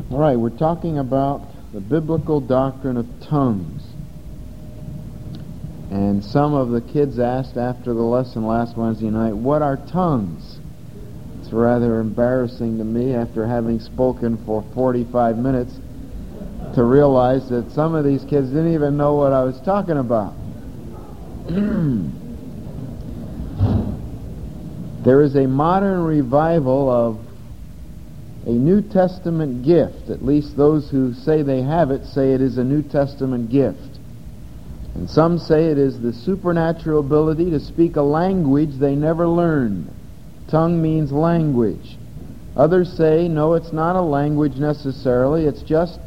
All right, we're talking about the biblical doctrine of tongues. And some of the kids asked after the lesson last Wednesday night, what are tongues? It's rather embarrassing to me after having spoken for 45 minutes to realize that some of these kids didn't even know what I was talking about. There is a modern revival of a New Testament gift. At least those who say they have it say it is a New Testament gift. And some say it is the supernatural ability to speak a language they never learned. Tongue means language. Others say, no, it's not a language necessarily. It's just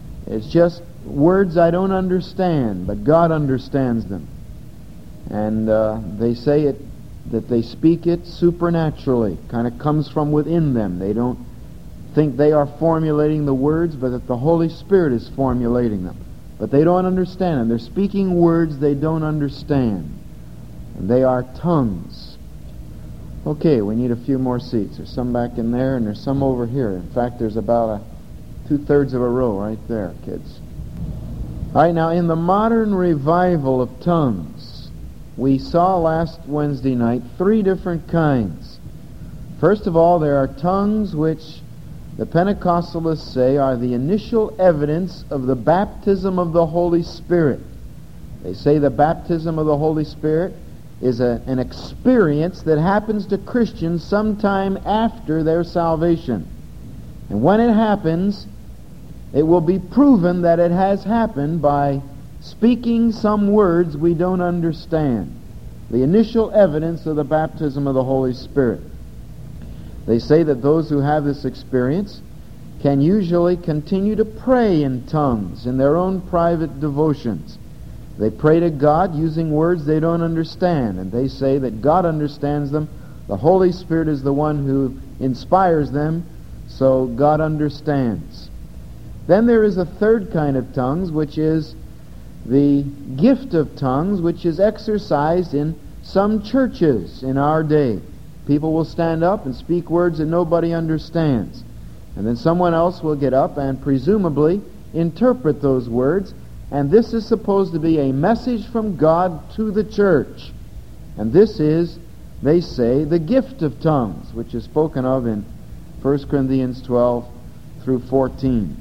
words I don't understand, but God understands them. And they say that they speak it supernaturally. Kind of comes from within them. They don't think they are formulating the words, but that the Holy Spirit is formulating them. But they don't understand them. They're speaking words they don't understand. And they are tongues. Okay, we need a few more seats. There's some back in there, and there's some over here. In fact, there's about 2/3 of a row right there, kids. All right, now in the modern revival of tongues, we saw last Wednesday night 3 different kinds. First of all, there are tongues which the Pentecostalists say are the initial evidence of the baptism of the Holy Spirit. They say the baptism of the Holy Spirit is an experience that happens to Christians sometime after their salvation. And when it happens, it will be proven that it has happened by speaking some words we don't understand. The initial evidence of the baptism of the Holy Spirit. They say that those who have this experience can usually continue to pray in tongues in their own private devotions. They pray to God using words they don't understand, and they say that God understands them. The Holy Spirit is the one who inspires them, so God understands. Then there is a third kind of tongues, which is the gift of tongues, which is exercised in some churches in our day. People will stand up and speak words that nobody understands. And then someone else will get up and presumably interpret those words. And this is supposed to be a message from God to the church. And this is, they say, the gift of tongues, which is spoken of in 1 Corinthians 12 through 14.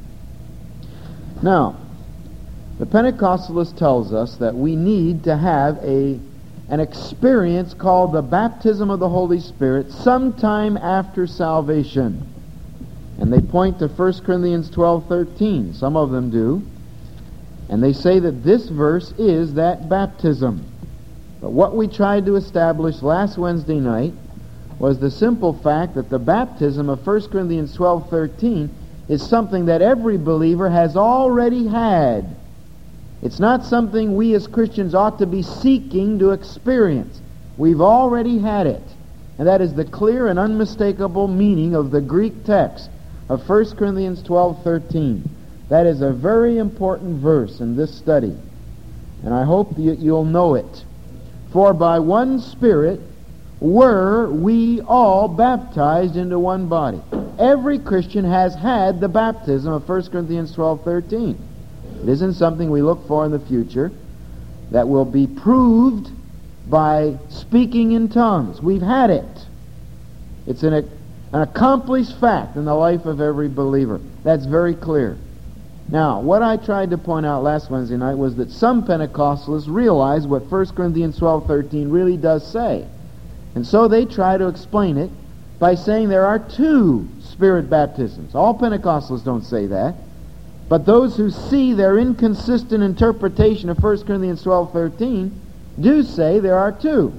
Now, the Pentecostalist tells us that we need to have an experience called the baptism of the Holy Spirit sometime after salvation. And they point to 1 Corinthians 12:13. Some of them do. And they say that this verse is that baptism. But what we tried to establish last Wednesday night was the simple fact that the baptism of 1 Corinthians 12:13 is something that every believer has already had. It's not something we as Christians ought to be seeking to experience. We've already had it. And that is the clear and unmistakable meaning of the Greek text of 1 Corinthians 12:13. That is a very important verse in this study. And I hope you'll know it. For by one Spirit were we all baptized into one body. Every Christian has had the baptism of 1 Corinthians 12:13. It isn't something we look for in the future that will be proved by speaking in tongues. We've had it. It's an accomplished fact in the life of every believer. That's very clear. Now, what I tried to point out last Wednesday night was that some Pentecostalists realize what 1 Corinthians 12:13 really does say. And so they try to explain it by saying there are 2 Spirit baptisms. All Pentecostals don't say that. But those who see their inconsistent interpretation of 1 Corinthians 12:13 do say there are 2.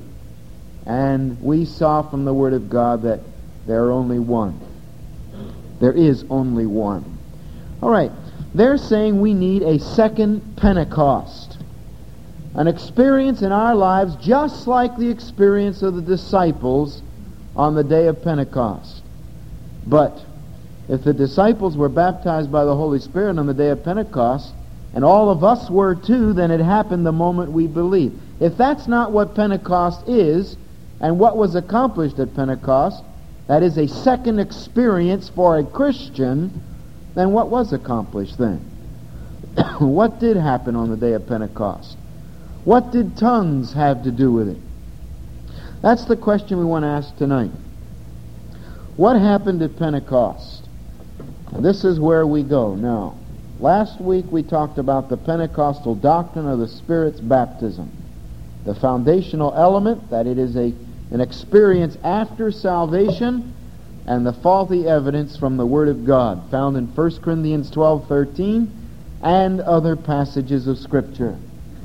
And we saw from the Word of God that there are only one. There is only one. All right. They're saying we need a second Pentecost. An experience in our lives just like the experience of the disciples on the day of Pentecost. But if the disciples were baptized by the Holy Spirit on the day of Pentecost, and all of us were too, then it happened the moment we believe. If that's not what Pentecost is, and what was accomplished at Pentecost, that is a second experience for a Christian, then what was accomplished then? What did happen on the day of Pentecost? What did tongues have to do with it? That's the question we want to ask tonight. What happened at Pentecost? This is where we go now. Last week we talked about the Pentecostal doctrine of the Spirit's baptism. The foundational element, that it is an experience after salvation, and the faulty evidence from the Word of God, found in 1 Corinthians 12:13 and other passages of Scripture.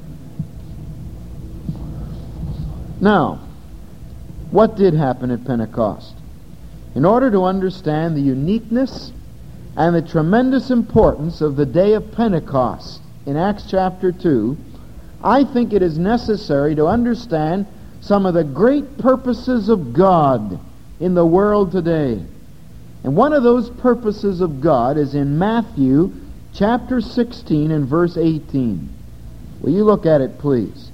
Now, what did happen at Pentecost? In order to understand the uniqueness and the tremendous importance of the day of Pentecost in Acts chapter 2, I think it is necessary to understand some of the great purposes of God in the world today. And one of those purposes of God is in Matthew chapter 16 and verse 18. Will you look at it, please?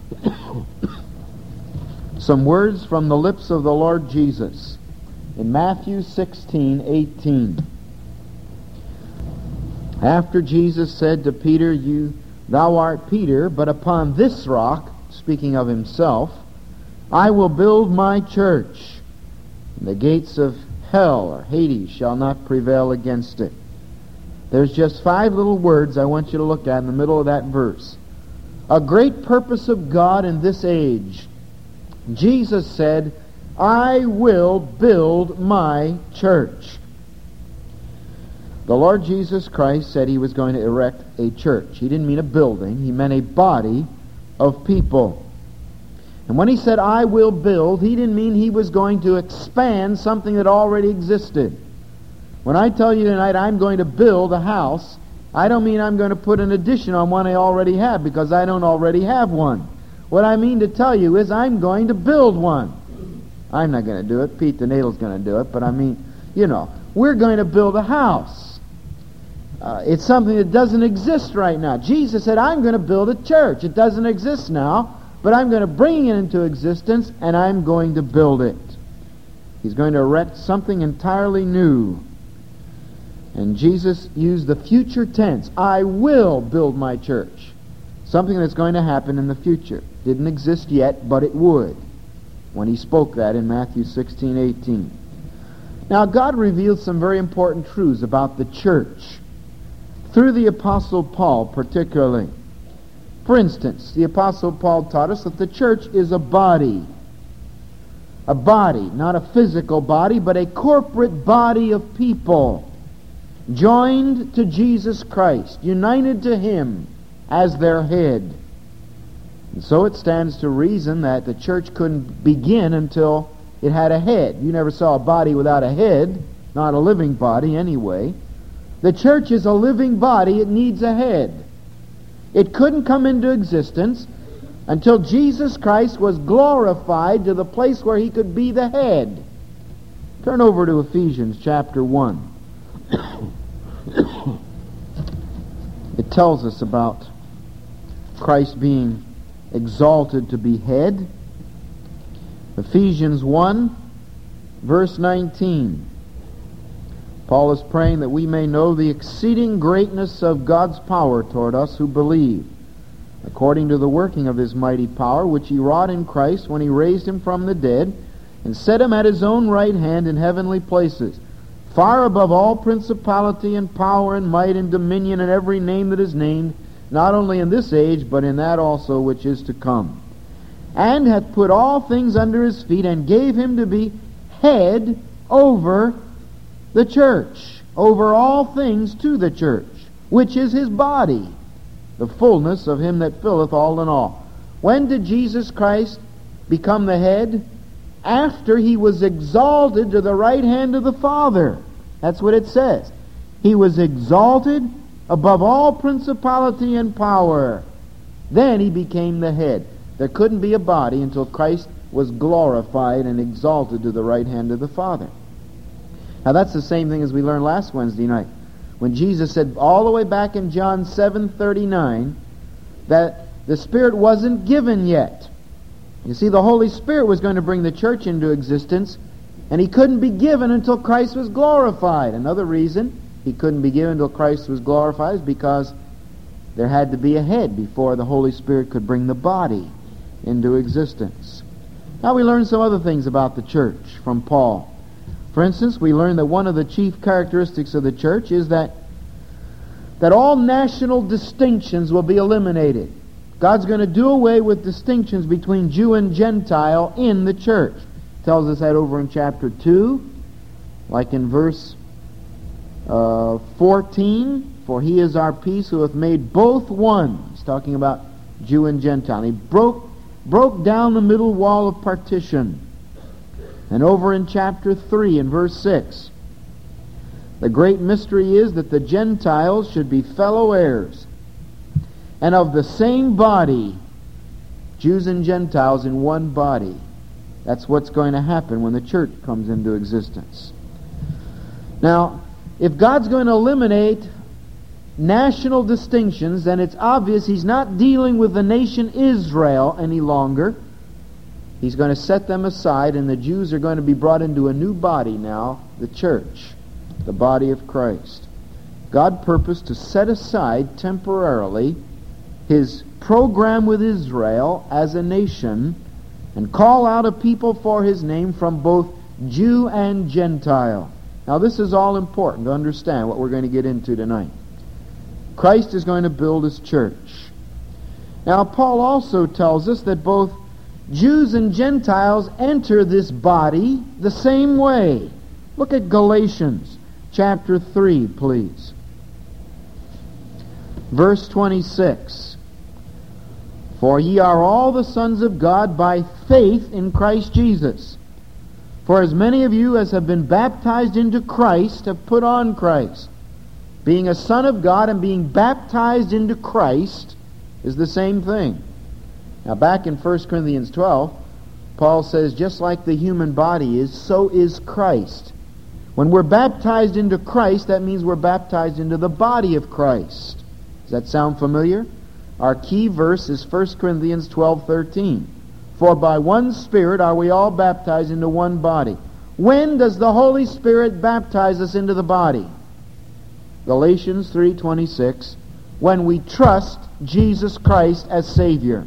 Some words from the lips of the Lord Jesus in Matthew 16:18. After Jesus said to Peter, "Thou art Peter, but upon this rock," speaking of himself, "I will build my church, and the gates of hell," or Hades, "shall not prevail against it." There's just 5 little words I want you to look at in the middle of that verse. A great purpose of God in this age. Jesus said, "I will build my church." The Lord Jesus Christ said He was going to erect a church. He didn't mean a building. He meant a body of people. And when He said, "I will build," He didn't mean He was going to expand something that already existed. When I tell you tonight I'm going to build a house, I don't mean I'm going to put an addition on one I already have, because I don't already have one. What I mean to tell you is I'm going to build one. I'm not going to do it. Pete the Nadel's going to do it. But I mean, we're going to build a house. It's something that doesn't exist right now. Jesus said, "I'm going to build a church." It doesn't exist now, but I'm going to bring it into existence, and I'm going to build it. He's going to erect something entirely new. And Jesus used the future tense. "I will build my church." Something that's going to happen in the future. Didn't exist yet, but it would, when He spoke that in Matthew 16:18. Now, God revealed some very important truths about the church through the Apostle Paul particularly. For instance, the Apostle Paul taught us that the church is a body. A body, not a physical body, but a corporate body of people joined to Jesus Christ, united to Him as their head. And so it stands to reason that the church couldn't begin until it had a head. You never saw a body without a head, not a living body anyway. The church is a living body. It needs a head. It couldn't come into existence until Jesus Christ was glorified to the place where He could be the head. Turn over to Ephesians chapter 1. It tells us about Christ being exalted to be head. Ephesians 1, verse 19. Paul is praying that we may know the exceeding greatness of God's power toward us who believe, according to the working of His mighty power, which He wrought in Christ when He raised Him from the dead, and set Him at His own right hand in heavenly places, far above all principality and power and might and dominion and every name that is named, not only in this age, but in that also which is to come. And hath put all things under His feet, and gave Him to be head over the church, over all things to the church, which is His body, the fullness of Him that filleth all in all. When did Jesus Christ become the head? After He was exalted to the right hand of the Father. That's what it says. He was exalted above all principality and power. Then He became the head. There couldn't be a body until Christ was glorified and exalted to the right hand of the Father. Now that's the same thing as we learned last Wednesday night, when Jesus said all the way back in John 7:39 that the Spirit wasn't given yet. You see, the Holy Spirit was going to bring the church into existence, and He couldn't be given until Christ was glorified. Another reason he couldn't be given until Christ was glorified, because there had to be a head before the Holy Spirit could bring the body into existence. Now we learn some other things about the church from Paul. For instance, we learn that one of the chief characteristics of the church is that all national distinctions will be eliminated. God's going to do away with distinctions between Jew and Gentile in the church. Tells us that over in chapter 2, like in verse 14, for he is our peace who hath made both one. He's talking about Jew and Gentile. He broke down the middle wall of partition. And over in chapter 3 in verse 6, the great mystery is that the Gentiles should be fellow heirs, and of the same body, Jews and Gentiles in one body. That's what's going to happen when the church comes into existence. Now, if God's going to eliminate national distinctions, then it's obvious He's not dealing with the nation Israel any longer. He's going to set them aside, and the Jews are going to be brought into a new body now, the church, the body of Christ. God purposed to set aside temporarily His program with Israel as a nation and call out a people for His name from both Jew and Gentile. Now this is all important to understand what we're going to get into tonight. Christ is going to build His church. Now Paul also tells us that both Jews and Gentiles enter this body the same way. Look at Galatians chapter 3, please. Verse 26. For ye are all the sons of God by faith in Christ Jesus. For as many of you as have been baptized into Christ have put on Christ. Being a son of God and being baptized into Christ is the same thing. Now back in 1 Corinthians 12, Paul says, just like the human body is, so is Christ. When we're baptized into Christ, that means we're baptized into the body of Christ. Does that sound familiar? Our key verse is 1 Corinthians 12:13. For by one Spirit are we all baptized into one body. When does the Holy Spirit baptize us into the body? Galatians 3:26. When we trust Jesus Christ as Savior.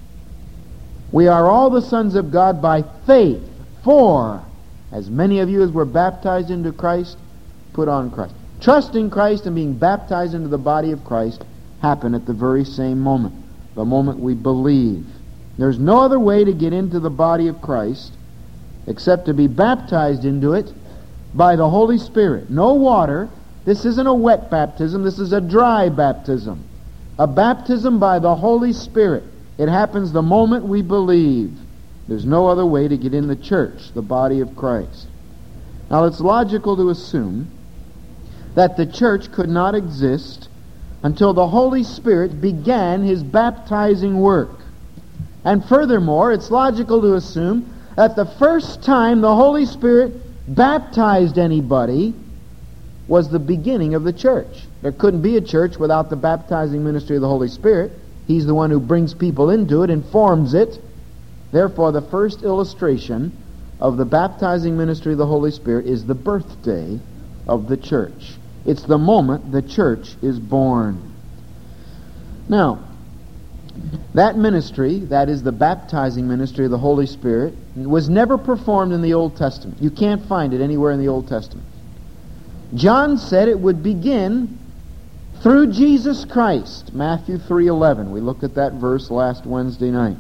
We are all the sons of God by faith. For as many of you as were baptized into Christ, put on Christ. Trusting Christ and being baptized into the body of Christ happen at the very same moment. The moment we believe. There's no other way to get into the body of Christ except to be baptized into it by the Holy Spirit. No water. This isn't a wet baptism. This is a dry baptism. A baptism by the Holy Spirit. It happens the moment we believe. There's no other way to get in the church, the body of Christ. Now it's logical to assume that the church could not exist until the Holy Spirit began His baptizing work. And furthermore, it's logical to assume that the first time the Holy Spirit baptized anybody was the beginning of the church. There couldn't be a church without the baptizing ministry of the Holy Spirit. He's the one who brings people into it and forms it. Therefore, the first illustration of the baptizing ministry of the Holy Spirit is the birthday of the church. It's the moment the church is born. Now, that ministry, that is the baptizing ministry of the Holy Spirit, was never performed in the Old Testament. You can't find it anywhere in the Old Testament. John said it would begin through Jesus Christ. Matthew 3:11. We looked at that verse last Wednesday night.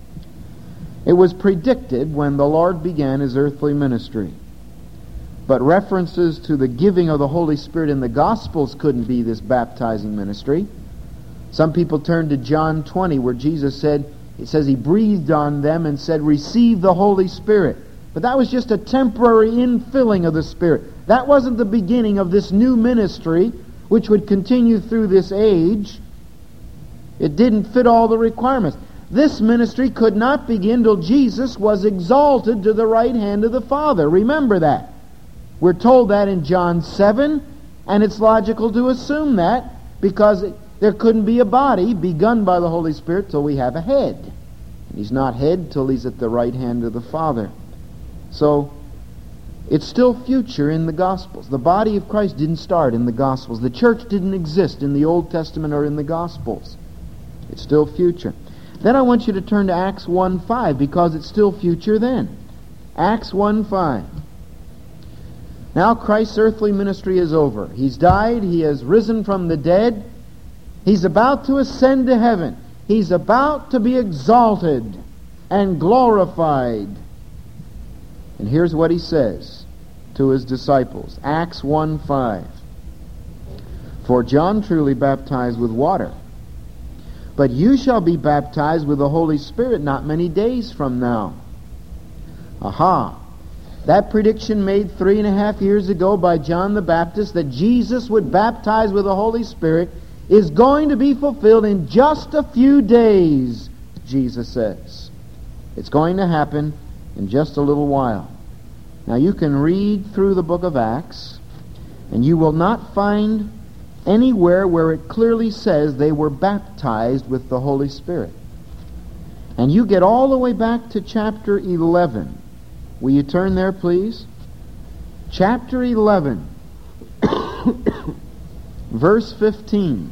It was predicted when the Lord began His earthly ministry. But references to the giving of the Holy Spirit in the Gospels couldn't be this baptizing ministry. Some people turn to John 20 where Jesus said, it says He breathed on them and said, receive the Holy Spirit. But that was just a temporary infilling of the Spirit. That wasn't the beginning of this new ministry which would continue through this age. It didn't fit all the requirements. This ministry could not begin till Jesus was exalted to the right hand of the Father. Remember that. We're told that in John 7, and it's logical to assume that because there couldn't be a body begun by the Holy Spirit till we have a head. And He's not head till He's at the right hand of the Father. So, It's still future in the Gospels. The body of Christ didn't start in the Gospels. The church didn't exist in the Old Testament or in the Gospels. It's still future. Then I want you to turn to Acts 1:5 because it's still future then. Acts 1:5. Now Christ's earthly ministry is over. He's died. He has risen from the dead. He's about to ascend to heaven. He's about to be exalted and glorified. And here's what he says to his disciples. Acts 1:5. For John truly baptized with water, but you shall be baptized with the Holy Spirit not many days from now. Aha! That prediction made 3.5 years ago by John the Baptist that Jesus would baptize with the Holy Spirit is going to be fulfilled in just a few days, Jesus says. It's going to happen in just a little while. Now you can read through the book of Acts, and you will not find anywhere where it clearly says they were baptized with the Holy Spirit. And you get all the way back to chapter 11. Will you turn there, please? Chapter 11, verse 15,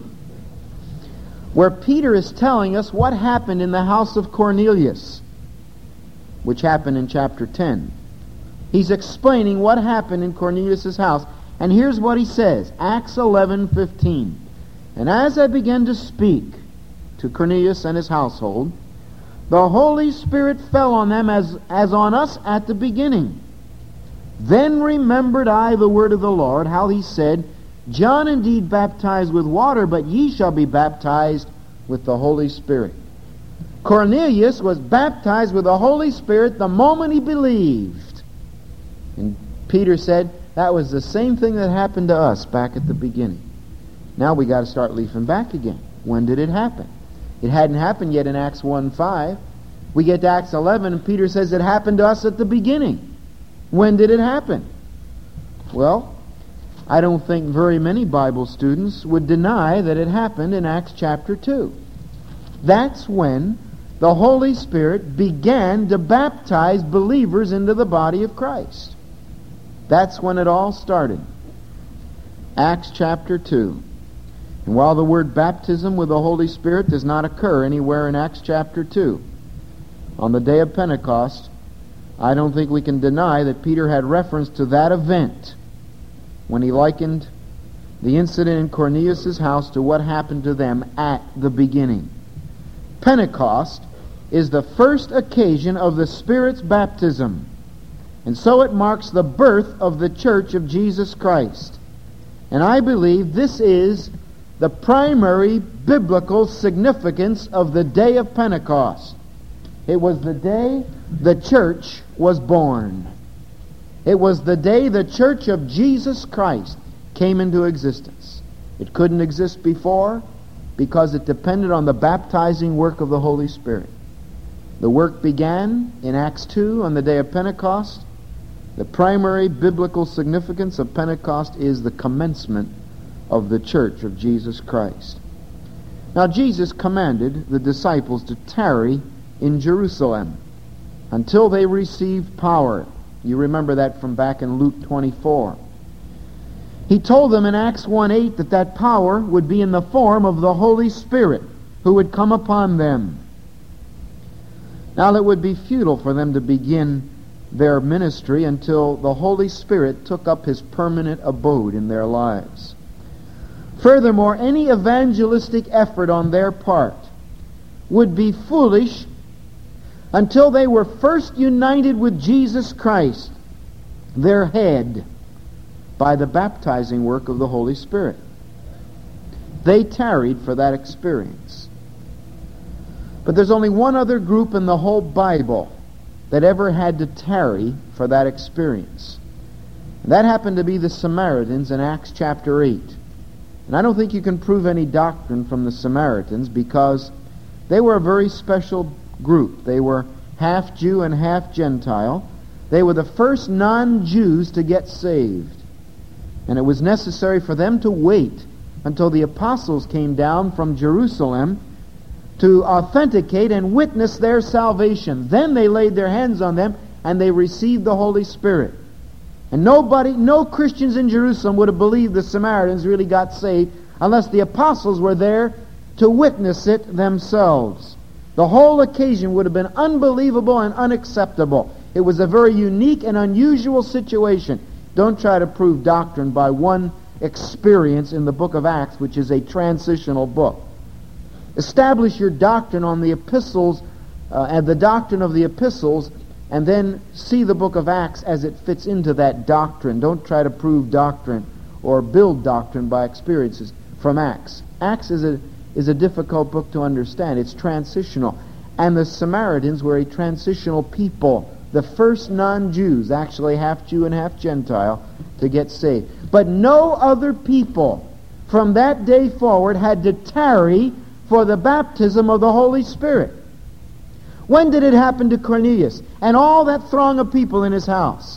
where Peter is telling us what happened in the house of Cornelius, which happened in chapter 10. He's explaining what happened in Cornelius' house. And here's what he says, Acts 11:15. And as I began to speak to Cornelius and his household, the Holy Spirit fell on them as on us at the beginning. Then remembered I the word of the Lord, how he said, John indeed baptized with water, but ye shall be baptized with the Holy Spirit. Cornelius was baptized with the Holy Spirit the moment he believed. And Peter said, that was the same thing that happened to us back at the beginning. Now we got to start leafing back again. When did it happen? It hadn't happened yet in Acts 1:5. We get to Acts 11 and Peter says it happened to us at the beginning. When did it happen? Well, I don't think very many Bible students would deny that it happened in Acts chapter 2. That's when the Holy Spirit began to baptize believers into the body of Christ. That's when it all started. Acts chapter 2. And while the word baptism with the Holy Spirit does not occur anywhere in Acts chapter 2, on the day of Pentecost, I don't think we can deny that Peter had reference to that event when he likened the incident in Cornelius' house to what happened to them at the beginning. Pentecost is the first occasion of the Spirit's baptism, and so it marks the birth of the Church of Jesus Christ. And I believe this is the primary biblical significance of the day of Pentecost. It was the day the church was born. It was the day the Church of Jesus Christ came into existence. It couldn't exist before because it depended on the baptizing work of the Holy Spirit. The work began in Acts 2 on the day of Pentecost. The primary biblical significance of Pentecost is the commencement of the Church of Jesus Christ. Now Jesus commanded the disciples to tarry in Jerusalem until they received power. You remember that from back in Luke 24. He told them in Acts 1:8 that power would be in the form of the Holy Spirit who would come upon them. Now it would be futile for them to begin their ministry until the Holy Spirit took up his permanent abode in their lives. Furthermore, any evangelistic effort on their part would be foolish until they were first united with Jesus Christ, their head, by the baptizing work of the Holy Spirit. They tarried for that experience. But there's only one other group in the whole Bible that ever had to tarry for that experience. And that happened to be the Samaritans in Acts chapter 8. And I don't think you can prove any doctrine from the Samaritans because they were a very special group. They were half Jew and half Gentile. They were the first non-Jews to get saved. And it was necessary for them to wait until the apostles came down from Jerusalem to authenticate and witness their salvation. Then they laid their hands on them and they received the Holy Spirit. And no Christians in Jerusalem would have believed the Samaritans really got saved unless the apostles were there to witness it themselves. The whole occasion would have been unbelievable and unacceptable. It was a very unique and unusual situation. Don't try to prove doctrine by one experience in the book of Acts, which is a transitional book. Establish your doctrine on the epistles and the doctrine of the epistles, and then see the book of Acts as it fits into that doctrine. Don't try to prove doctrine or build doctrine by experiences from Acts. Acts is a difficult book to understand. It's transitional. And the Samaritans were a transitional people. The first non-Jews, actually half Jew and half Gentile, to get saved. But no other people from that day forward had to tarry for the baptism of the Holy Spirit. When did it happen to Cornelius and all that throng of people in his house?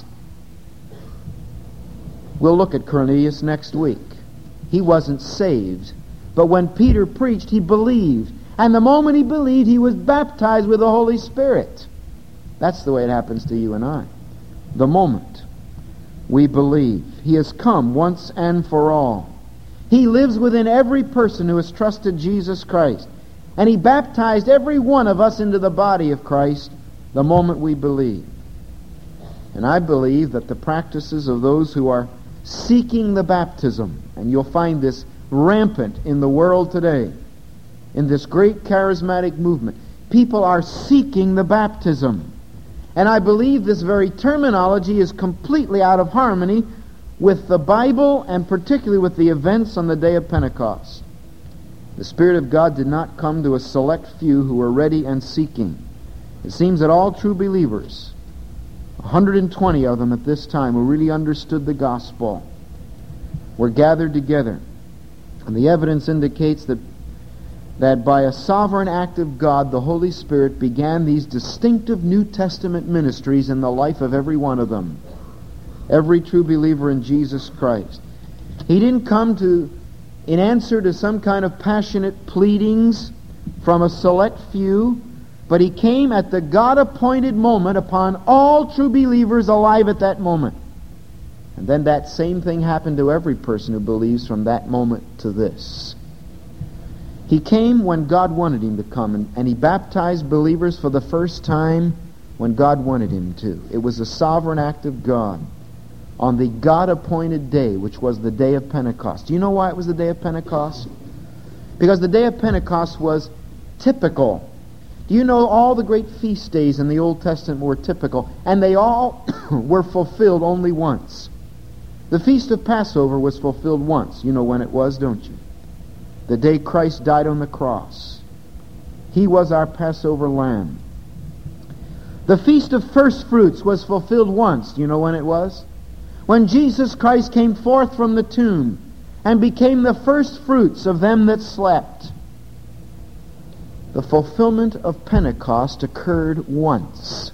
We'll look at Cornelius next week. He wasn't saved, but when Peter preached, he believed. And the moment he believed, he was baptized with the Holy Spirit. That's the way it happens to you and I. The moment we believe, He has come once and for all. He lives within every person who has trusted Jesus Christ. And He baptized every one of us into the body of Christ the moment we believe. And I believe that the practices of those who are seeking the baptism, and you'll find this rampant in the world today, in this great charismatic movement, people are seeking the baptism. And I believe this very terminology is completely out of harmony with the Bible and particularly with the events on the day of Pentecost. The Spirit of God did not come to a select few who were ready and seeking. It seems that all true believers, 120 of them at this time who really understood the gospel, were gathered together. And the evidence indicates that by a sovereign act of God, the Holy Spirit began these distinctive New Testament ministries in the life of every one of them. Every true believer in Jesus Christ. He didn't come in answer to some kind of passionate pleadings from a select few, but He came at the God-appointed moment upon all true believers alive at that moment. And then that same thing happened to every person who believes from that moment to this. He came when God wanted Him to come, and He baptized believers for the first time when God wanted Him to. It was a sovereign act of God on the God-appointed day, which was the day of Pentecost. Do you know why it was the day of Pentecost? Because the day of Pentecost was typical. Do you know all the great feast days in the Old Testament were typical, and they all were fulfilled only once? The Feast of Passover was fulfilled once. You know when it was, don't you? The day Christ died on the cross. He was our Passover lamb. The Feast of First Fruits was fulfilled once. Do you know when it was? When Jesus Christ came forth from the tomb and became the first fruits of them that slept. The fulfillment of Pentecost occurred once.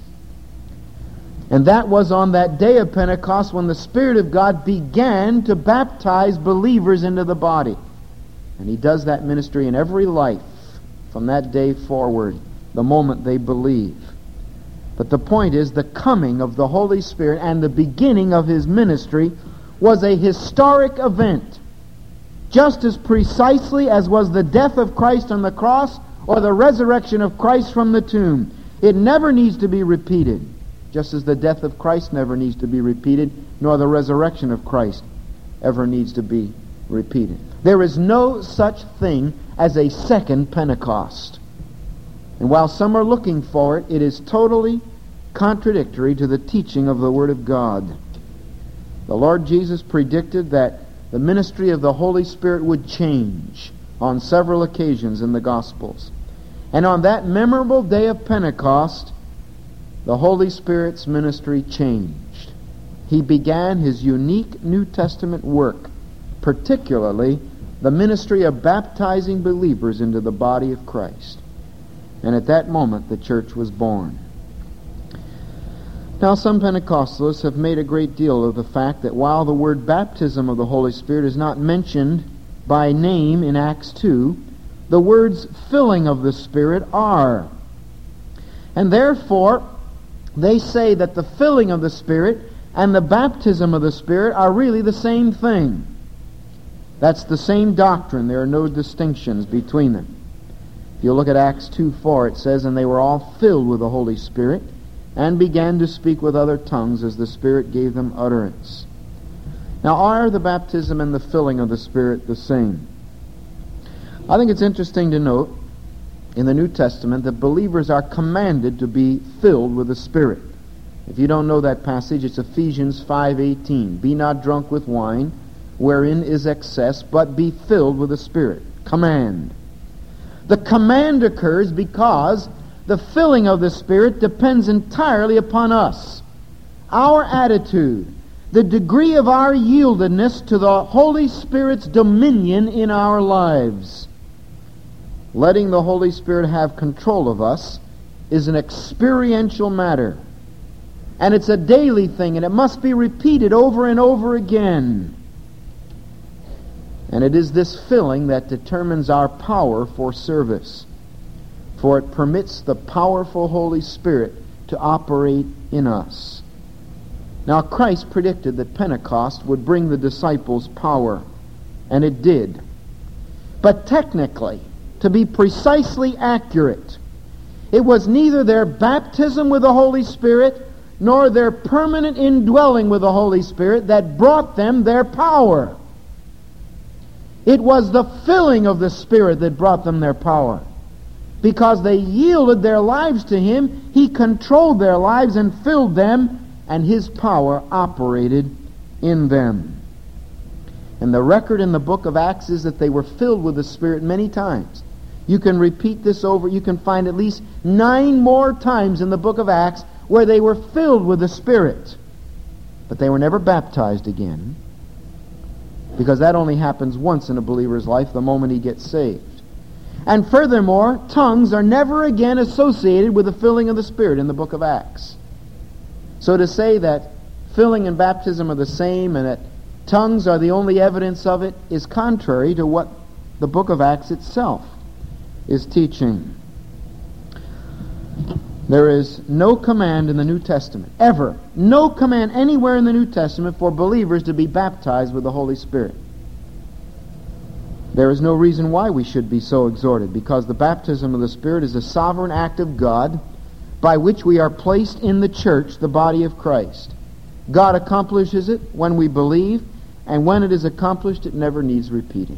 And that was on that day of Pentecost when the Spirit of God began to baptize believers into the body. And He does that ministry in every life from that day forward, the moment they believe. But the point is, the coming of the Holy Spirit and the beginning of His ministry was a historic event. Just as precisely as was the death of Christ on the cross or the resurrection of Christ from the tomb. It never needs to be repeated. Just as the death of Christ never needs to be repeated, nor the resurrection of Christ ever needs to be repeated. There is no such thing as a second Pentecost. And while some are looking for it, it is totally contradictory to the teaching of the Word of God. The Lord Jesus predicted that the ministry of the Holy Spirit would change on several occasions in the Gospels. And on that memorable day of Pentecost, the Holy Spirit's ministry changed. He began His unique New Testament work, particularly the ministry of baptizing believers into the body of Christ. And at that moment, the church was born. Now, some Pentecostalists have made a great deal of the fact that while the word baptism of the Holy Spirit is not mentioned by name in Acts 2, the words filling of the Spirit are. And therefore, they say that the filling of the Spirit and the baptism of the Spirit are really the same thing. That's the same doctrine. There are no distinctions between them. If you look at Acts 2:4, it says, "And they were all filled with the Holy Spirit, and began to speak with other tongues as the Spirit gave them utterance." Now, are the baptism and the filling of the Spirit the same? I think it's interesting to note in the New Testament that believers are commanded to be filled with the Spirit. If you don't know that passage, it's Ephesians 5:18. "Be not drunk with wine, wherein is excess, but be filled with the Spirit." Command. The command occurs because the filling of the Spirit depends entirely upon us. Our attitude, the degree of our yieldedness to the Holy Spirit's dominion in our lives. Letting the Holy Spirit have control of us is an experiential matter. And it's a daily thing, and it must be repeated over and over again. And it is this filling that determines our power for service. For it permits the powerful Holy Spirit to operate in us. Now, Christ predicted that Pentecost would bring the disciples power, and it did. But technically, to be precisely accurate, it was neither their baptism with the Holy Spirit nor their permanent indwelling with the Holy Spirit that brought them their power. It was the filling of the Spirit that brought them their power. Because they yielded their lives to Him, He controlled their lives and filled them, and His power operated in them. And the record in the book of Acts is that they were filled with the Spirit many times. You can repeat this over. You can find at least 9 more times in the book of Acts where they were filled with the Spirit. But they were never baptized again, because that only happens once in a believer's life, the moment he gets saved. And furthermore, tongues are never again associated with the filling of the Spirit in the book of Acts. So to say that filling and baptism are the same and that tongues are the only evidence of it is contrary to what the book of Acts itself is teaching. There is no command in the New Testament, ever, no command anywhere in the New Testament for believers to be baptized with the Holy Spirit. There is no reason why we should be so exhorted, because the baptism of the Spirit is a sovereign act of God by which we are placed in the church, the body of Christ. God accomplishes it when we believe, and when it is accomplished, it never needs repeating.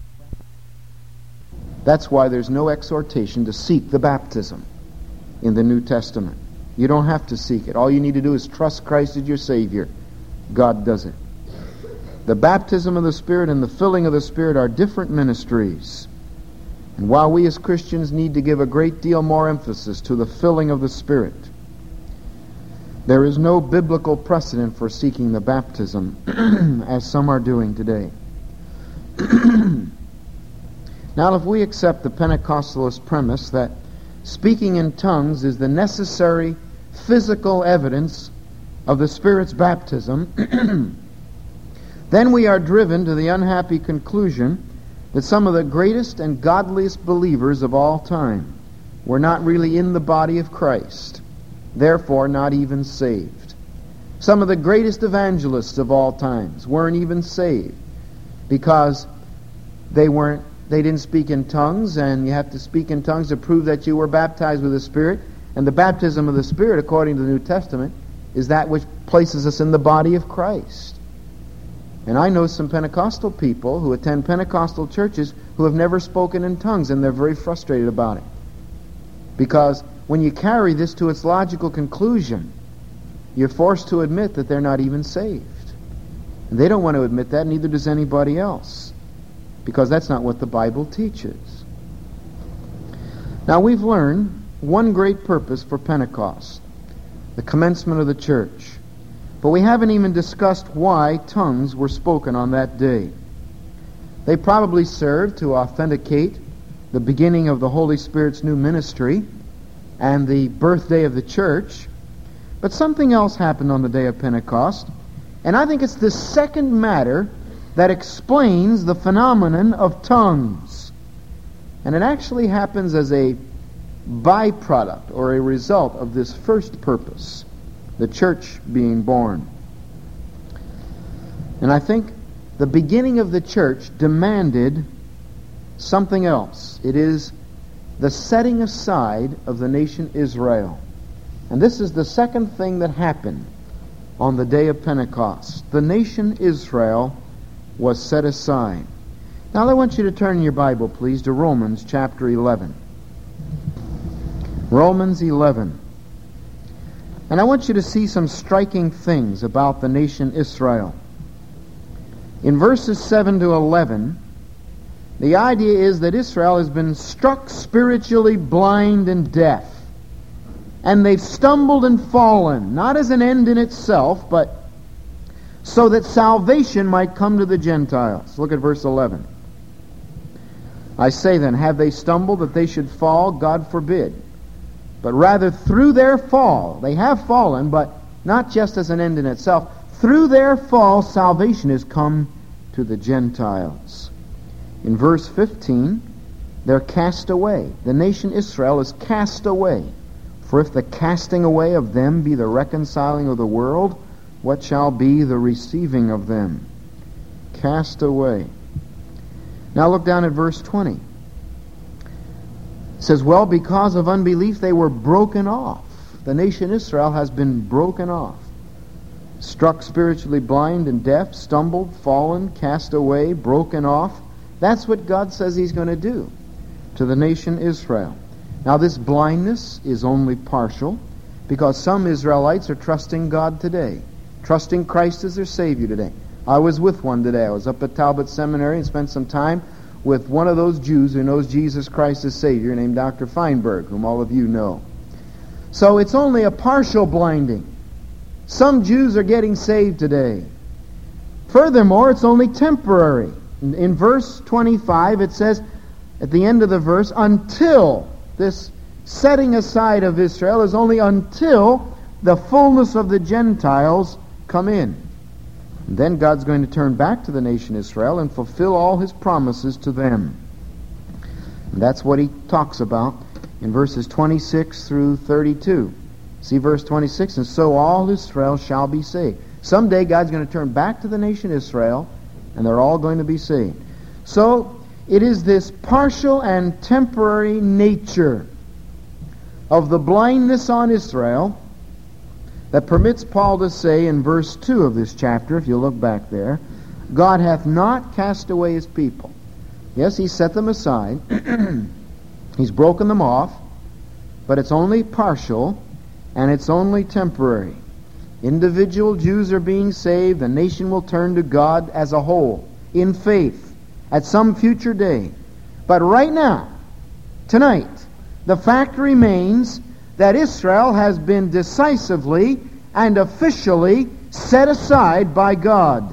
That's why there's no exhortation to seek the baptism in the New Testament. You don't have to seek it. All you need to do is trust Christ as your Savior. God does it. The baptism of the Spirit and the filling of the Spirit are different ministries. And while we as Christians need to give a great deal more emphasis to the filling of the Spirit, there is no biblical precedent for seeking the baptism, as some are doing today. Now, if we accept the Pentecostalist premise that speaking in tongues is the necessary physical evidence of the Spirit's baptism, then we are driven to the unhappy conclusion that some of the greatest and godliest believers of all time were not really in the body of Christ, therefore not even saved. Some of the greatest evangelists of all times weren't even saved because they didn't speak in tongues, and you have to speak in tongues to prove that you were baptized with the Spirit. And the baptism of the Spirit, according to the New Testament, is that which places us in the body of Christ. And I know some Pentecostal people who attend Pentecostal churches who have never spoken in tongues, and they're very frustrated about it. Because when you carry this to its logical conclusion, you're forced to admit that they're not even saved. And they don't want to admit that, neither does anybody else, because that's not what the Bible teaches. Now, we've learned one great purpose for Pentecost, the commencement of the church. But we haven't even discussed why tongues were spoken on that day. They probably served to authenticate the beginning of the Holy Spirit's new ministry and the birthday of the church. But something else happened on the day of Pentecost, and I think it's the second matter that explains the phenomenon of tongues. And it actually happens as a byproduct or a result of this first purpose, the church being born. And I think the beginning of the church demanded something else. It is the setting aside of the nation Israel. And this is the second thing that happened on the day of Pentecost. The nation Israel was set aside. Now I want you to turn in your Bible, please, to Romans chapter 11. Romans 11. And I want you to see some striking things about the nation Israel. In verses 7 to 11, the idea is that Israel has been struck spiritually blind and deaf. And they've stumbled and fallen, not as an end in itself, but so that salvation might come to the Gentiles. Look at verse 11. I say then, have they stumbled that they should fall? God forbid. But rather through their fall, they have fallen, but not just as an end in itself. Through their fall, salvation has come to the Gentiles. In verse 15, they're cast away. The nation Israel is cast away. For if the casting away of them be the reconciling of the world, what shall be the receiving of them? Cast away. Now look down at verse 20. It says, well, because of unbelief they were broken off. The nation Israel has been broken off. Struck spiritually blind and deaf, stumbled, fallen, cast away, broken off. That's what God says He's going to do to the nation Israel. Now this blindness is only partial, because some Israelites are trusting God today, trusting Christ as their Savior today. I was with one today. I was up at Talbot Seminary and spent some time with one of those Jews who knows Jesus Christ as Savior, named Dr. Feinberg, whom all of you know. So it's only a partial blinding. Some Jews are getting saved today. Furthermore, it's only temporary. In verse 25, it says, at the end of the verse, until this setting aside of Israel is only until the fullness of the Gentiles come in. And then God's going to turn back to the nation Israel and fulfill all His promises to them. And that's what He talks about in verses 26 through 32. See verse 26, and so all Israel shall be saved. Someday God's going to turn back to the nation Israel, and they're all going to be saved. So it is this partial and temporary nature of the blindness on Israel that permits Paul to say in verse 2 of this chapter, if you look back there, God hath not cast away His people. Yes, He set them aside. He's broken them off, but it's only partial and it's only temporary. Individual Jews are being saved. The nation will turn to God as a whole in faith at some future day. But right now, tonight, the fact remains that Israel has been decisively and officially set aside by God.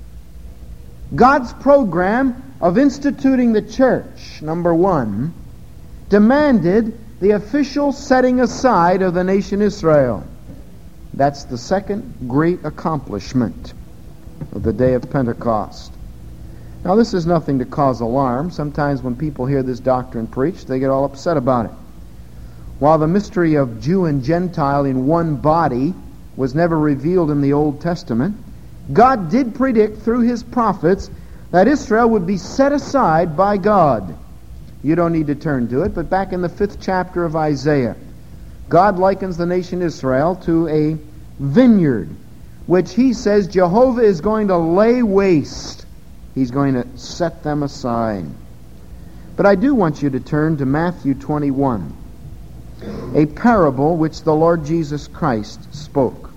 God's program of instituting the church, number one, demanded the official setting aside of the nation Israel. That's the second great accomplishment of the day of Pentecost. Now, this is nothing to cause alarm. Sometimes when people hear this doctrine preached, they get all upset about it. While the mystery of Jew and Gentile in one body was never revealed in the Old Testament, God did predict through His prophets that Israel would be set aside by God. You don't need to turn to it, but back in the 5th chapter of Isaiah, God likens the nation Israel to a vineyard, which He says Jehovah is going to lay waste. He's going to set them aside. But I do want you to turn to Matthew 21, a parable which the Lord Jesus Christ spoke,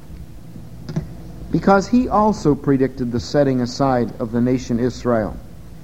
because He also predicted the setting aside of the nation Israel.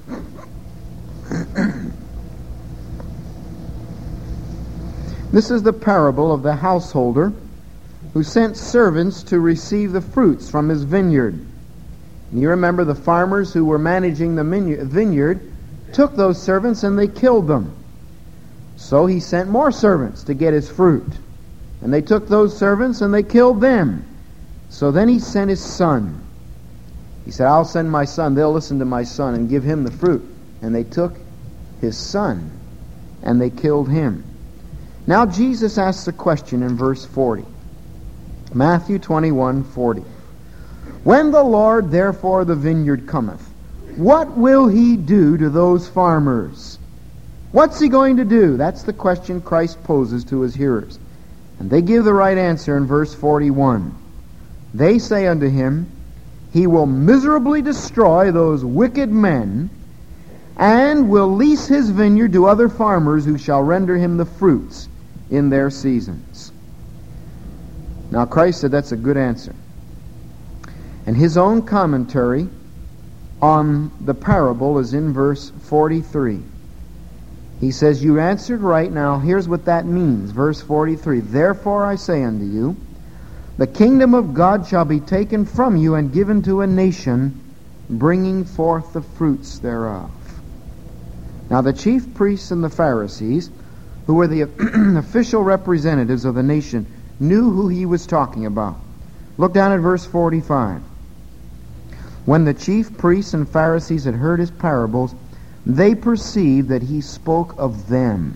This is the parable of the householder who sent servants to receive the fruits from his vineyard. And you remember the farmers who were managing the vineyard took those servants and they killed them. So he sent more servants to get his fruit. And they took those servants and they killed them. So then he sent his son. He said, I'll send my son. They'll listen to my son and give him the fruit. And they took his son and they killed him. Now Jesus asks a question in verse 40. Matthew 21:40. When the Lord, therefore, the vineyard cometh, what will he do to those farmers? What's he going to do? That's the question Christ poses to his hearers. And they give the right answer in verse 41. They say unto him, he will miserably destroy those wicked men, and will lease his vineyard to other farmers who shall render him the fruits in their seasons. Now Christ said that's a good answer. And his own commentary on the parable is in verse 43. He says, you answered right. Now here's what that means. Verse 43, therefore I say unto you, the kingdom of God shall be taken from you and given to a nation, bringing forth the fruits thereof. Now the chief priests and the Pharisees, who were the official representatives of the nation, knew who he was talking about. Look down at verse 45. When the chief priests and Pharisees had heard his parables, they perceived that he spoke of them.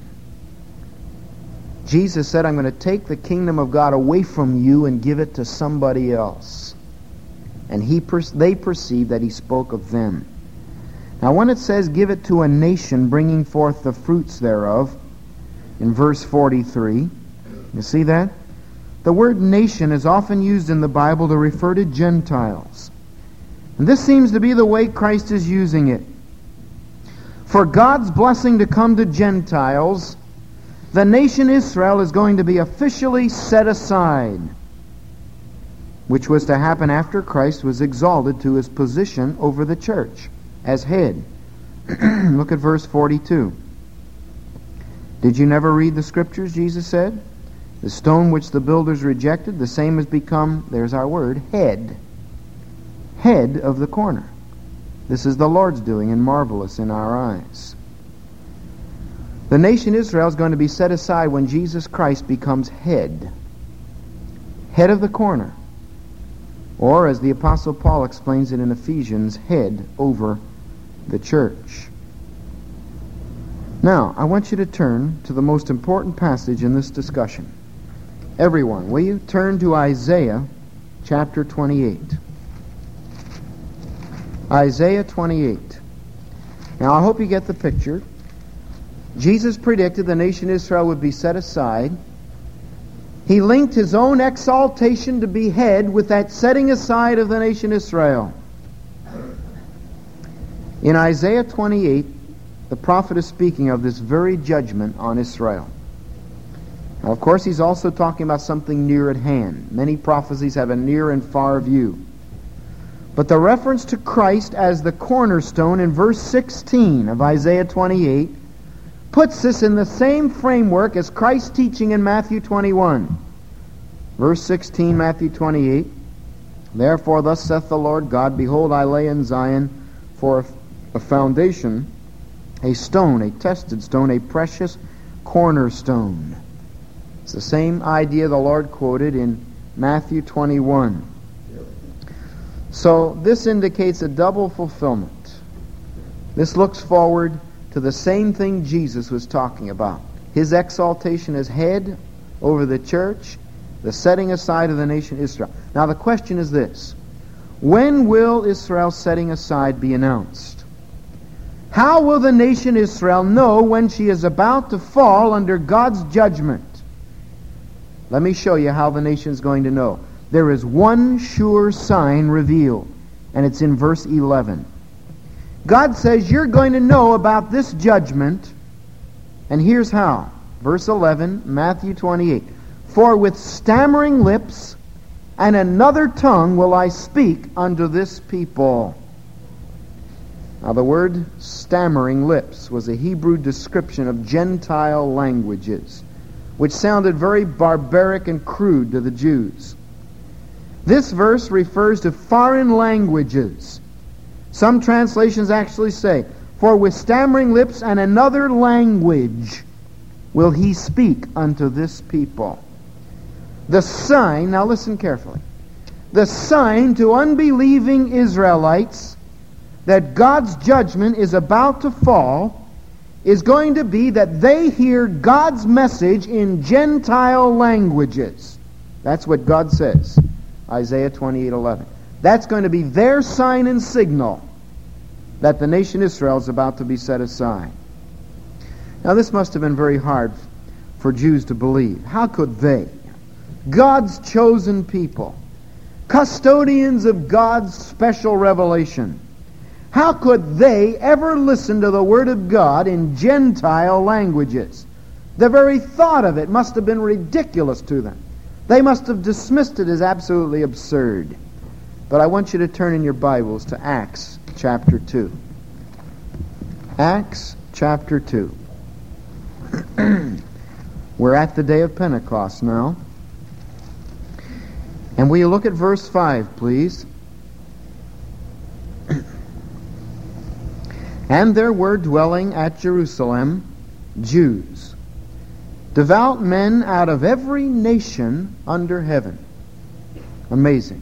Jesus said, I'm going to take the kingdom of God away from you and give it to somebody else. And they perceived that he spoke of them. Now when it says, give it to a nation, bringing forth the fruits thereof, in verse 43, you see that? The word nation is often used in the Bible to refer to Gentiles. And this seems to be the way Christ is using it. For God's blessing to come to Gentiles, the nation Israel is going to be officially set aside, which was to happen after Christ was exalted to his position over the church as head. Look at verse 42. Did you never read the Scriptures, Jesus said? The stone which the builders rejected, the same has become, there's our word, head. Head of the corner. This is the Lord's doing, and marvelous in our eyes. The nation Israel is going to be set aside when Jesus Christ becomes head. Head of the corner. Or, as the Apostle Paul explains it in Ephesians, head over the church. Now, I want you to turn to the most important passage in this discussion. Everyone, will you turn to Isaiah chapter 28. Isaiah 28. Now, I hope you get the picture. Jesus predicted the nation Israel would be set aside. He linked his own exaltation to be head with that setting aside of the nation Israel. In Isaiah 28, the prophet is speaking of this very judgment on Israel. Now, of course, he's also talking about something near at hand. Many prophecies have a near and far view. But the reference to Christ as the cornerstone in verse 16 of Isaiah 28 puts this in the same framework as Christ's teaching in Matthew 21. Verse 16, Matthew 28, therefore thus saith the Lord God, behold, I lay in Zion for a foundation, a stone, a tested stone, a precious cornerstone. It's the same idea the Lord quoted in Matthew 21. So this indicates a double fulfillment. This looks forward to the same thing Jesus was talking about. His exaltation as head over the church, the setting aside of the nation Israel. Now the question is this: when will Israel's setting aside be announced? How will the nation Israel know when she is about to fall under God's judgment? Let me show you how the nation is going to know. There is one sure sign revealed, and it's in verse 11. God says you're going to know about this judgment, and here's how. Verse 11, Matthew 28. For with stammering lips and another tongue will I speak unto this people. Now the word stammering lips was a Hebrew description of Gentile languages, which sounded very barbaric and crude to the Jews. This verse refers to foreign languages. Some translations actually say, for with stammering lips and another language will he speak unto this people. The sign, now listen carefully, the sign to unbelieving Israelites that God's judgment is about to fall is going to be that they hear God's message in Gentile languages. That's what God says. Isaiah 28:11. That's going to be their sign and signal that the nation Israel is about to be set aside. Now this must have been very hard for Jews to believe. How could they, God's chosen people, custodians of God's special revelation, how could they ever listen to the Word of God in Gentile languages? The very thought of it must have been ridiculous to them. They must have dismissed it as absolutely absurd. But I want you to turn in your Bibles to Acts chapter 2. Acts chapter 2. We're at the day of Pentecost now. And will you look at verse 5, please? And there were dwelling at Jerusalem Jews, devout men out of every nation under heaven. Amazing.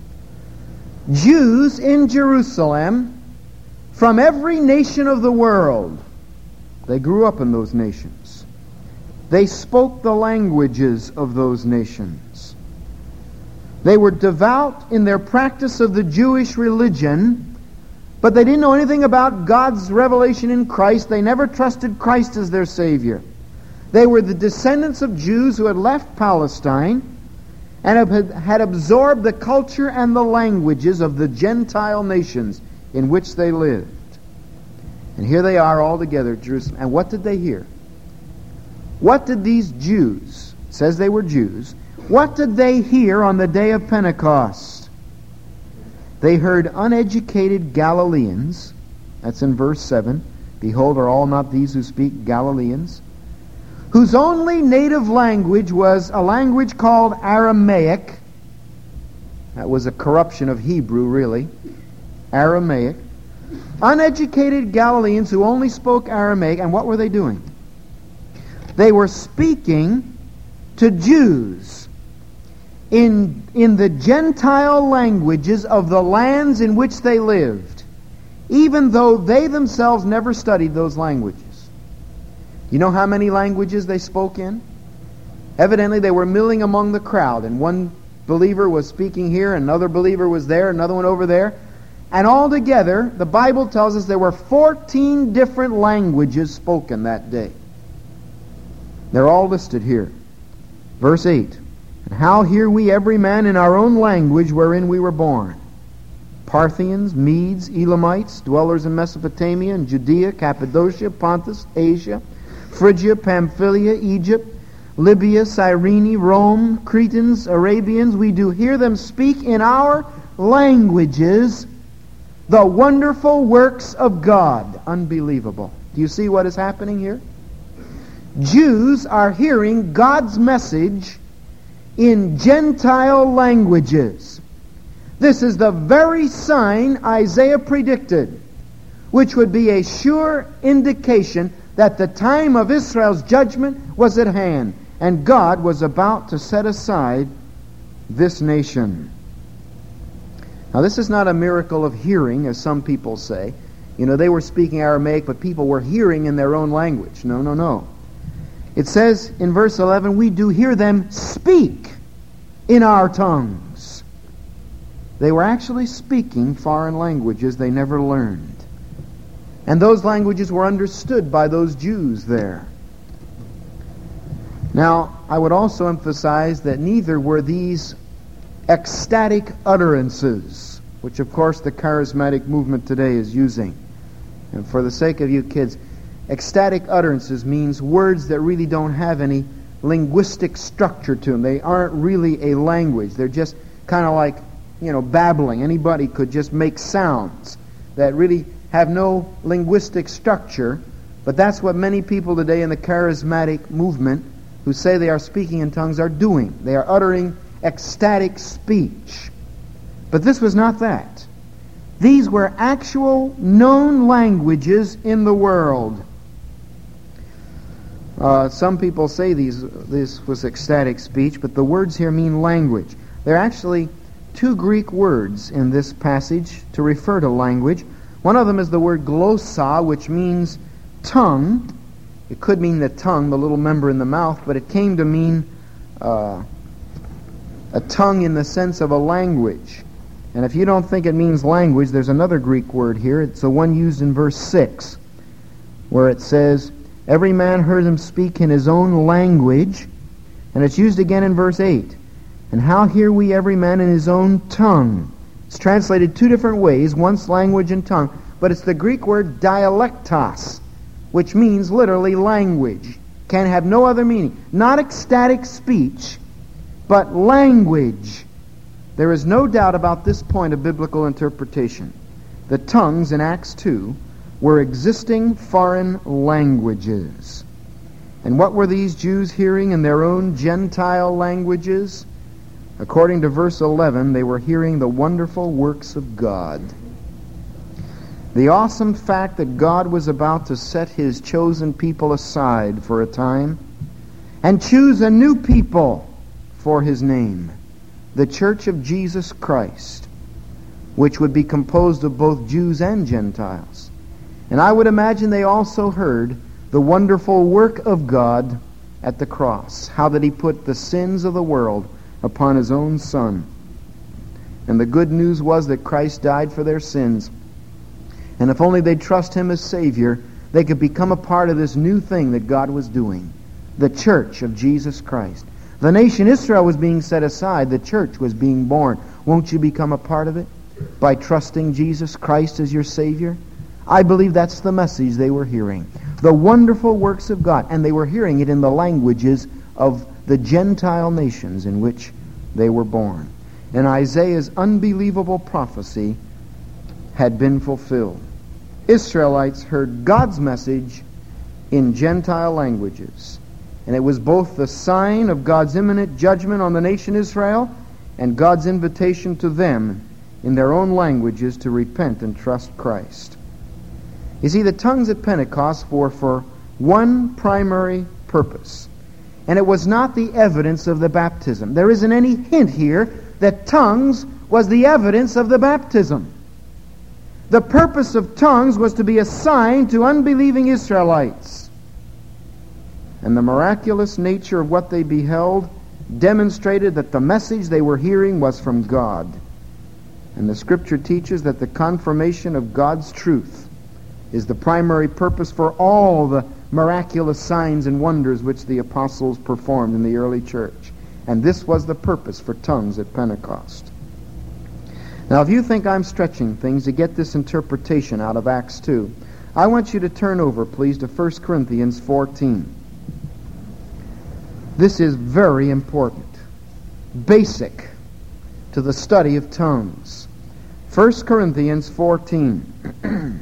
Jews in Jerusalem from every nation of the world. They grew up in those nations. They spoke the languages of those nations. They were devout in their practice of the Jewish religion, but they didn't know anything about God's revelation in Christ. They never trusted Christ as their Savior. They were the descendants of Jews who had left Palestine and had absorbed the culture and the languages of the Gentile nations in which they lived. And here they are all together at Jerusalem. And what did they hear? What did these Jews, it says they were Jews, what did they hear on the day of Pentecost? They heard uneducated Galileans, that's in verse 7, behold, are all not these who speak Galileans, whose only native language was a language called Aramaic. That was a corruption of Hebrew, really. Aramaic. Uneducated Galileans who only spoke Aramaic, and what were they doing? They were speaking to Jews in the Gentile languages of the lands in which they lived, even though they themselves never studied those languages. You know how many languages they spoke in? Evidently they were milling among the crowd, and one believer was speaking here, another believer was there, another one over there. And altogether, the Bible tells us there were 14 different languages spoken that day. They're all listed here. Verse 8. And how hear we every man in our own language wherein we were born? Parthians, Medes, Elamites, dwellers in Mesopotamia and Judea, Cappadocia, Pontus, Asia, Phrygia, Pamphylia, Egypt, Libya, Cyrene, Rome, Cretans, Arabians, we do hear them speak in our languages the wonderful works of God. Unbelievable. Do you see what is happening here? Jews are hearing God's message in Gentile languages. This is the very sign Isaiah predicted, which would be a sure indication that the time of Israel's judgment was at hand, and God was about to set aside this nation. Now, this is not a miracle of hearing, as some people say. You know, they were speaking Aramaic, but people were hearing in their own language. No, no, no. It says in verse 11, we do hear them speak in our tongues. They were actually speaking foreign languages they never learned. And those languages were understood by those Jews there. Now, I would also emphasize that neither were these ecstatic utterances, which of course the charismatic movement today is using. And for the sake of you kids, ecstatic utterances means words that really don't have any linguistic structure to them. They aren't really a language. They're just kind of like, babbling. Anybody could just make sounds that really have no linguistic structure. But that's what many people today in the charismatic movement who say they are speaking in tongues are doing. They are uttering ecstatic speech. But this was not that. These were actual known languages in the world. Some people say this was ecstatic speech, but the words here mean language. There are actually two Greek words in this passage to refer to language. One of them is the word glossa, which means tongue. It could mean the tongue, the little member in the mouth, but it came to mean a tongue in the sense of a language. And if you don't think it means language, there's another Greek word here. It's the one used in verse 6, where it says, every man heard him speak in his own language. And it's used again in verse 8. And how hear we every man in his own tongue? It's translated two different ways, once language and tongue, but it's the Greek word dialectos, which means literally language. Can have no other meaning. Not ecstatic speech, but language. There is no doubt about this point of biblical interpretation. The tongues in Acts 2 were existing foreign languages. And what were these Jews hearing in their own Gentile languages? According to verse 11, they were hearing the wonderful works of God. The awesome fact that God was about to set His chosen people aside for a time and choose a new people for His name, the Church of Jesus Christ, which would be composed of both Jews and Gentiles. And I would imagine they also heard the wonderful work of God at the cross, how that He put the sins of the world upon His own Son. And the good news was that Christ died for their sins. And if only they'd trust Him as Savior, they could become a part of this new thing that God was doing, the Church of Jesus Christ. The nation Israel was being set aside. The church was being born. Won't you become a part of it by trusting Jesus Christ as your Savior? I believe that's the message they were hearing. The wonderful works of God. And they were hearing it in the languages of the Gentile nations in which they were born. And Isaiah's unbelievable prophecy had been fulfilled. Israelites heard God's message in Gentile languages. And it was both the sign of God's imminent judgment on the nation Israel and God's invitation to them in their own languages to repent and trust Christ. You see, the tongues at Pentecost were for one primary purpose. And it was not the evidence of the baptism. There isn't any hint here that tongues was the evidence of the baptism. The purpose of tongues was to be a sign to unbelieving Israelites. And the miraculous nature of what they beheld demonstrated that the message they were hearing was from God. And the Scripture teaches that the confirmation of God's truth is the primary purpose for all the miraculous signs and wonders which the apostles performed in the early church. And this was the purpose for tongues at Pentecost. Now, if you think I'm stretching things to get this interpretation out of Acts 2, I want you to turn over, please, to 1 Corinthians 14. This is very important, basic to the study of tongues. 1 Corinthians 14,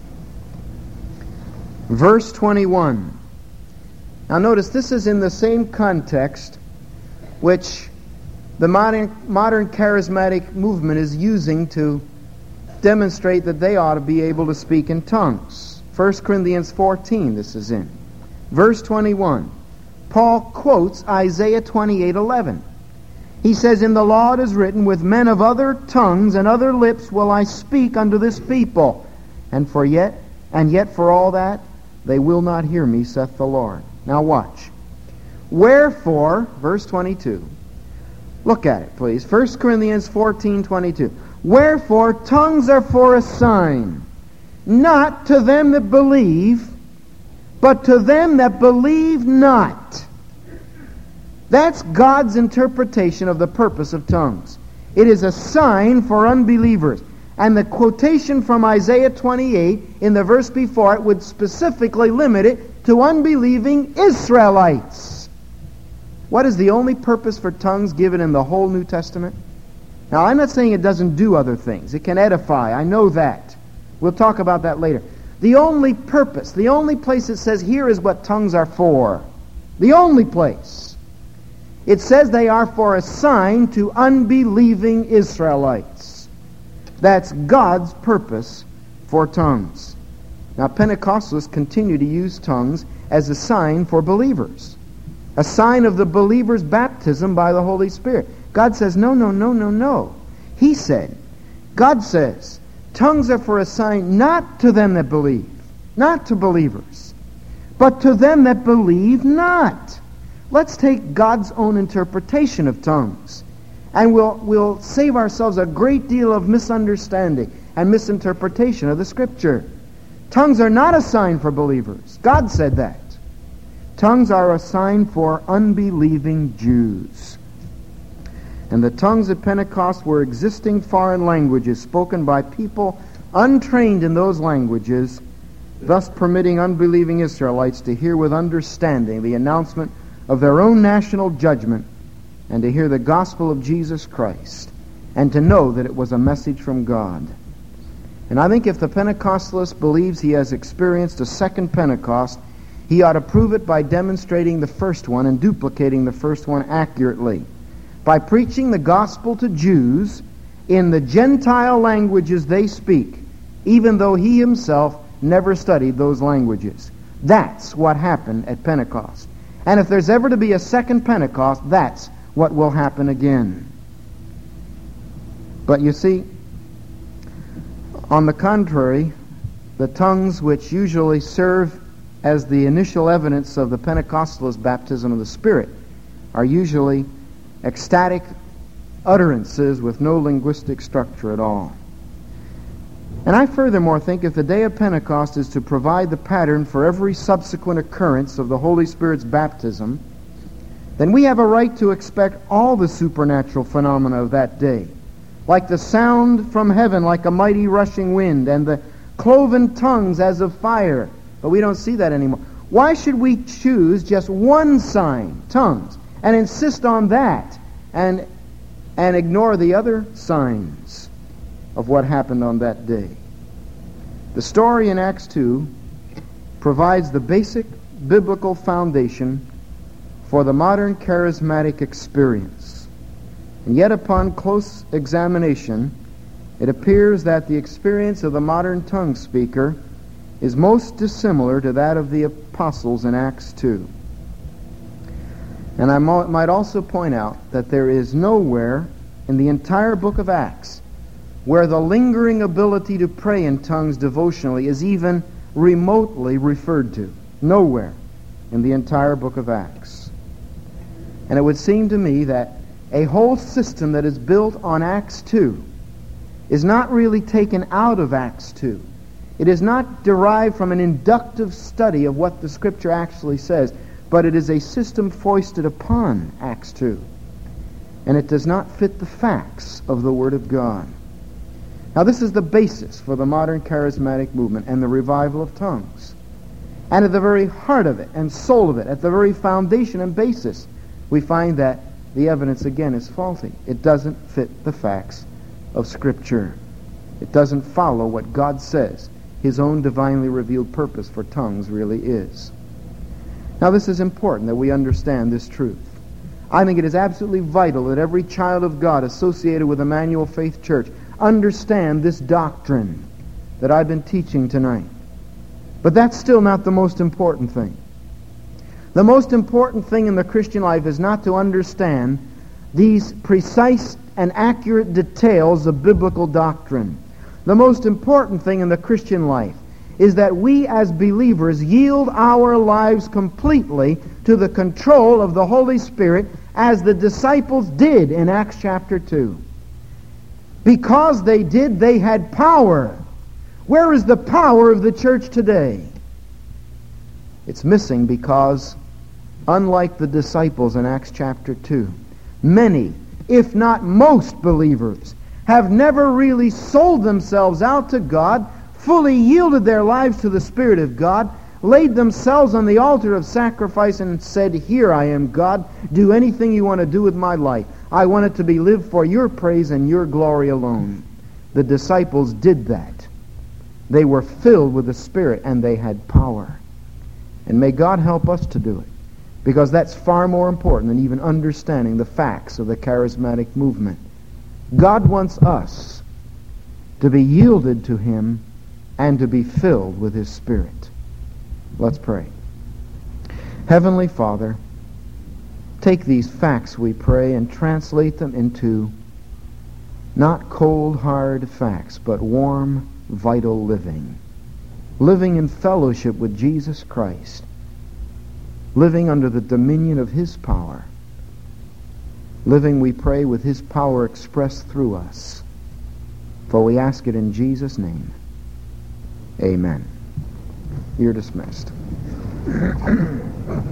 verse 21. Now notice, this is in the same context which the modern charismatic movement is using to demonstrate that they ought to be able to speak in tongues. 1 Corinthians 14, this is in. Verse 21. Paul quotes Isaiah 28:11. He says, in the law it is written, with men of other tongues and other lips will I speak unto this people. And yet for all that, they will not hear me, saith the Lord. Now watch. Wherefore, verse 22. Look at it, please. 1 Corinthians 14:22. Wherefore, tongues are for a sign, not to them that believe, but to them that believe not. That's God's interpretation of the purpose of tongues. It is a sign for unbelievers. And the quotation from Isaiah 28 in the verse before it would specifically limit it to unbelieving Israelites. What is the only purpose for tongues given in the whole New Testament? Now, I'm not saying it doesn't do other things. It can edify. I know that. We'll talk about that later. The only purpose, the only place it says here is what tongues are for. The only place. It says they are for a sign to unbelieving Israelites. That's God's purpose for tongues. Now, Pentecostals continue to use tongues as a sign for believers. A sign of the believer's baptism by the Holy Spirit. God says, no. He said, God says, tongues are for a sign not to them that believe, not to believers, but to them that believe not. Let's take God's own interpretation of tongues And we'll save ourselves a great deal of misunderstanding and misinterpretation of the Scripture. Tongues are not a sign for believers. God said that. Tongues are a sign for unbelieving Jews. And the tongues at Pentecost were existing foreign languages spoken by people untrained in those languages, thus permitting unbelieving Israelites to hear with understanding the announcement of their own national judgment, and to hear the gospel of Jesus Christ, and to know that it was a message from God. And I think if the Pentecostalist believes he has experienced a second Pentecost, he ought to prove it by demonstrating the first one and duplicating the first one accurately, by preaching the gospel to Jews in the Gentile languages they speak, even though he himself never studied those languages. That's what happened at Pentecost. And if there's ever to be a second Pentecost, that's what will happen again. But you see, on the contrary, the tongues which usually serve as the initial evidence of the Pentecostalist baptism of the Spirit are usually ecstatic utterances with no linguistic structure at all. And I furthermore think if the day of Pentecost is to provide the pattern for every subsequent occurrence of the Holy Spirit's baptism, then we have a right to expect all the supernatural phenomena of that day, like the sound from heaven like a mighty rushing wind, and the cloven tongues as of fire. But we don't see that anymore. Why should we choose just one sign, tongues, and insist on that, and ignore the other signs of what happened on that day? The story in Acts 2 provides the basic biblical foundation for the modern charismatic experience. And yet upon close examination, it appears that the experience of the modern tongue speaker is most dissimilar to that of the apostles in Acts 2. And I might also point out that there is nowhere in the entire book of Acts where the lingering ability to pray in tongues devotionally is even remotely referred to. Nowhere in the entire book of Acts. And it would seem to me that a whole system that is built on Acts 2 is not really taken out of Acts 2. It is not derived from an inductive study of what the Scripture actually says, but it is a system foisted upon Acts 2. And it does not fit the facts of the Word of God. Now this is the basis for the modern charismatic movement and the revival of tongues. And at the very heart of it and soul of it, at the very foundation and basis, we find that the evidence again is faulty. It doesn't fit the facts of Scripture. It doesn't follow what God says His own divinely revealed purpose for tongues really is. Now this is important that we understand this truth. I think it is absolutely vital that every child of God associated with Emmanuel Faith Church understand this doctrine that I've been teaching tonight. But that's still not the most important thing. The most important thing in the Christian life is not to understand these precise and accurate details of biblical doctrine. The most important thing in the Christian life is that we as believers yield our lives completely to the control of the Holy Spirit as the disciples did in Acts chapter 2. Because they did, they had power. Where is the power of the church today? It's missing because, unlike the disciples in Acts chapter 2, many, if not most believers, have never really sold themselves out to God, fully yielded their lives to the Spirit of God, laid themselves on the altar of sacrifice and said, "Here I am, God. Do anything you want to do with my life. I want it to be lived for your praise and your glory alone." The disciples did that. They were filled with the Spirit and they had power. And may God help us to do it, because that's far more important than even understanding the facts of the charismatic movement. God wants us to be yielded to Him and to be filled with His Spirit. Let's pray. Heavenly Father, take these facts, we pray, and translate them into not cold, hard facts, but warm, vital living. Living in fellowship with Jesus Christ. Living under the dominion of His power. living, we pray, with His power expressed through us. For we ask it in Jesus' name. Amen. You're dismissed.